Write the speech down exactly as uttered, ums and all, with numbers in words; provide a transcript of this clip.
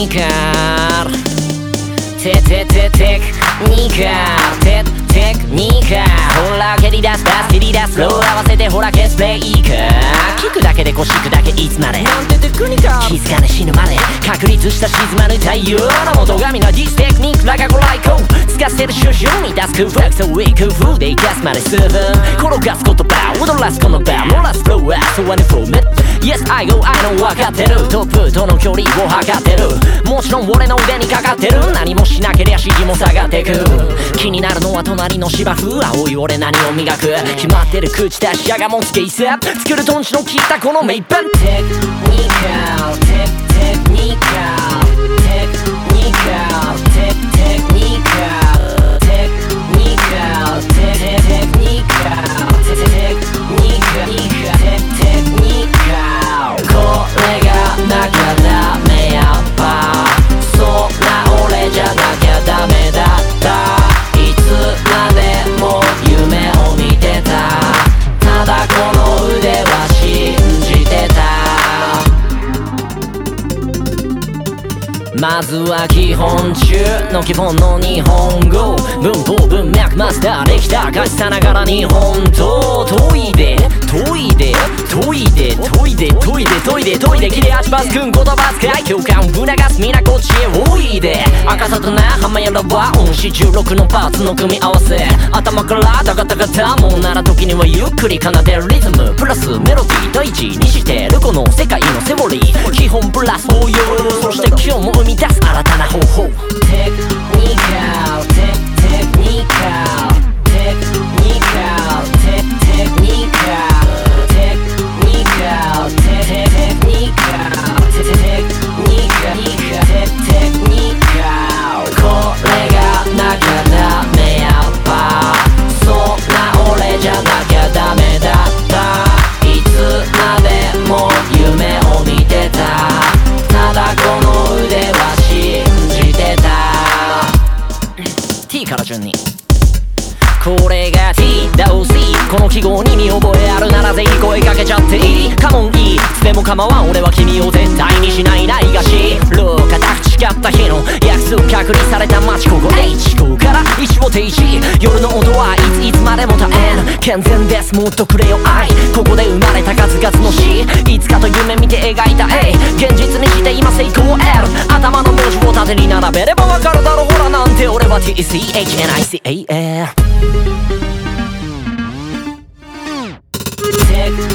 カルテテテテクニカルテテクニカルほら蹴り出すバス蹴り出すロー合わせてほらケスプレイカー聞くだけでこしくだけいつまでなんてテクニカル気づかね死ぬまで確立した沈まぬ太陽の元神のディステクニックラガゴライコ使わせる瞬瞬に出す空腹そうい工夫で生かすまで数分転がす言葉踊らすこの場乗らすフローはそうはねフォーメット Yes I go I know 分かってるトップとの距離を測ってるもちろん俺の腕にかかってる何もしなけりゃ指示も下がってく気になるのは隣の芝生青い俺何を磨く決まってる口出しやがもつけいさ作るトンチの効いたこのメイペンテクニカルテテクニカルテクニカルテテクニカルテクニカルテテクニカルテテクニカルテテクニカルこれがなきゃダメやっぱそんな俺じゃなきゃダメだったいつまでも夢を見てたただこの腕は信じてたまずは基本中の基本の日本語文法文脈マスターできた歌詞さながら日本と研いで研いで研いで研いで研いで研いで研いで切れ味バスくん言葉遣い共感促すみなこっちへおいで赤さとな浜やらは音詞じゅうろくのパーツの組み合わせ頭からダガダガダもんなら時にはゆっくり奏でるリズムプラスメロディー第一にしてるこの世界のセオリー基本プラス応用そして今日も生み出す新たな方法テクニカルテテクニカルテクニカルテテクニカルテクニカルテテクニカルテテクニカルテテクニカルこれがなきゃダメやっぱそんな俺じゃなきゃダメだったいつまでも夢を見てたただこの腕は信じてた T から順にこれが T だお C この記号に見覚えあるならぜひ声かけちゃっていいカモンいいつでも構わん俺は君を絶対にしないないがしろう固く誓った日の約束隔離された街ここ H ここから一を停止夜の音はいついつまでも絶えん健全ですもっとくれよ愛ここで生まれた数々の詩いつかと夢見て描いた A 現実にして今成功 L 頭の文字を縦に並べればわかるだろほらなんて俺は ティーシーエイチエヌアイシーエー テク